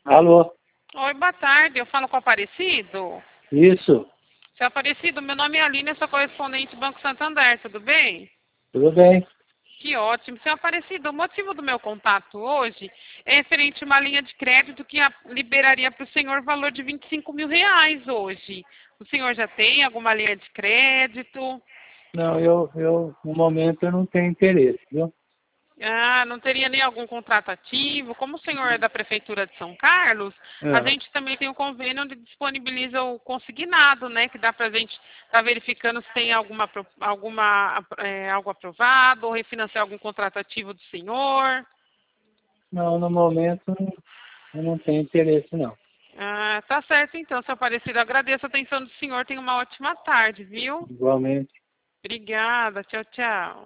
Alô? Oi, boa tarde. Eu falo com o Aparecido. Isso, Seu Aparecido, meu nome é Aline, eu sou correspondente do Banco Santander, tudo bem? tudo bem? Que ótimo. Seu Aparecido, o motivo do meu contato hoje é referente a uma linha de crédito que liberaria para o senhor o valor de R$ 25.000 hoje. O senhor já tem alguma linha de crédito? Não, no momento eu não tenho interesse, viu? Ah, não teria nem algum contrato ativo? Como o senhor é da Prefeitura de São Carlos, a É, gente também tem um convênio onde disponibiliza o consignado, né? Que dá para a gente estar verificando se tem algo aprovado ou refinanciar algum contrato ativo do senhor. não, no momento eu não tenho interesse, não. Ah, tá certo então, seu Aparecido. Agradeço a atenção do senhor. Tenha uma ótima tarde, viu? Igualmente. Obrigada. Tchau, tchau.